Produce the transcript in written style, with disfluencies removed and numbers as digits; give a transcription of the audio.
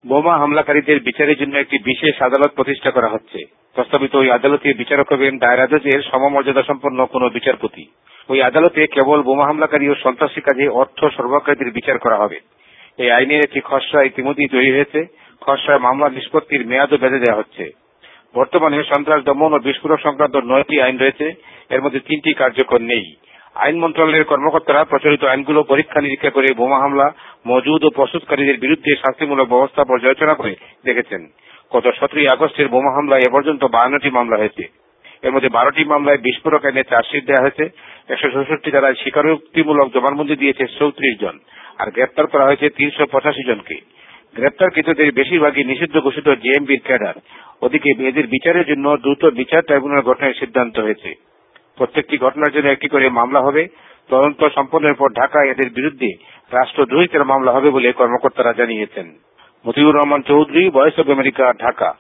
বোমা হামলাকারীদের বিচারের জন্য একটি বিশেষ আদালত প্রতিষ্ঠা করা হচ্ছে। প্রস্তাবিত ওই আদালতে বিচারক হবেন দায়রা জজের সমমর্যাদা সম্পন্ন কোন বিচারপতি। ওই আদালতে কেবল বোমা হামলাকারী ও সন্ত্রাসী কাজে অর্থ সরবরাহকারীদের বিচার করা হবে। এই আইনের একটি খসড়া ইতিমধ্যেই তৈরি হয়েছে। খসড়ায় মামলা নিষ্পত্তির মেয়াদও বেঁধে দেওয়া হচ্ছে। বর্তমানে সন্ত্রাস দমন ও বিস্ফোরক সংক্রান্ত 9টি আইন রয়েছে, এর মধ্যে 3টি কার্যকর নেই। আইন মন্ত্রণালয়ের কর্মকর্তারা প্রচলিত আইনগুলো পরীক্ষা নিরীক্ষা করে বোমা হামলা, মজুদ ও প্রস্তুতকারীদের বিরুদ্ধে শাস্তিমূলক ব্যবস্থা পর্যালোচনা করে দেখেছেন। গত 17 আগস্টের বোমা হামলায় এ পর্যন্ত 52টি মামলা হয়েছে। এর মধ্যে 12টি মামলায় বিস্ফোরক আইনে চার্জশিট দেওয়া হয়েছে। 166 ধারায় স্বীকারোক্তিমূলক জবানবন্দি দিয়েছে 34 জন, আর গ্রেপ্তার করা হয়েছে 385 জনকে। গ্রেপ্তারকৃতদের বেশিরভাগই নিষিদ্ধ ঘোষিত জেএমবির ক্যাডার। ওদিকে এদের বিচারের জন্য দ্রুত বিচার ট্রাইব্যুনাল গঠনের সিদ্ধান্ত হয়েছে। প্রত্যেকটি ঘটনার জন্য একটি করে মামলা হবে। তদন্ত সম্পন্নের পর ঢাকায় এদের বিরুদ্ধে রাষ্ট্রদ্রোহিতার মামলা হবে বলে কর্মকর্তারা জানিয়েছেন। Motiur Rahman Chowdhury, voice of America, Dhaka.